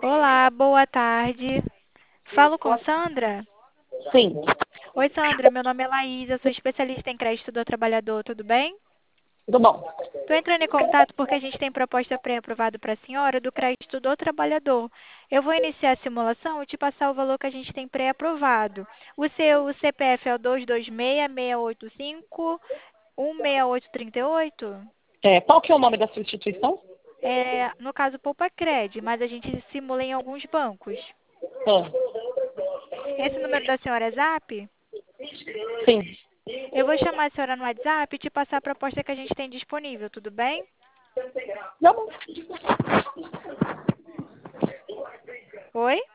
Olá, boa tarde. Falo com Sandra? Sim, Oi, Sandra, meu nome é Laís, eu sou especialista em crédito do trabalhador, tudo bem? tudo bom. Estou entrando em contato porque a gente tem proposta pré-aprovada para a senhora do crédito do trabalhador. Eu vou iniciar a simulação e te passar o valor que a gente tem pré-aprovado. O seu CPF é o 226-685-16838? Qual que é o nome da sua instituição? É, no caso, Poupa Cred, mas a gente simula em alguns bancos. Ah, Esse número da senhora é Zap? sim, Eu vou chamar a senhora no WhatsApp e te passar a proposta que a gente tem disponível, tudo bem? tá bom. Oi?